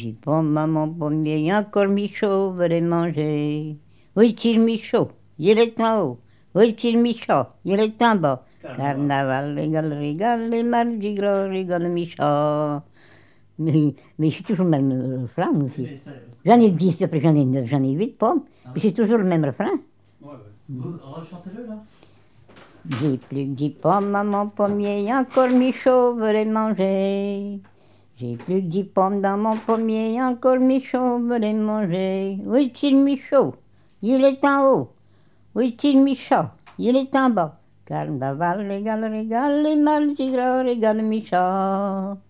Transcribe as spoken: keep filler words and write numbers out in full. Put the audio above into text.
J'y prends maman pommier, encore Michaud veut les manger. Où est-il Michaud? Il est en haut. Où est-il Michaud? Il est en bas. Carnaval, régale, régale, les Mardi Gras, régale Michaud. Mais, mais c'est toujours le même euh, refrain aussi. J'en ai dix, après j'en ai neuf, j'en ai huit pommes, ah, mais c'est toujours le même refrain. Ouais, ouais. Vous rechantez-le là. J'ai plus que dix pommes à mon pommier, encore Michaud veut les manger. J'ai plus que dix pommes dans mon pommier, encore Michaud veut les manger. Où est-il Michaud? Il est en haut. Où est-il Michaud? Il est en bas. Carnaval, régale, régale, les Mardi Gras, régale Michaud.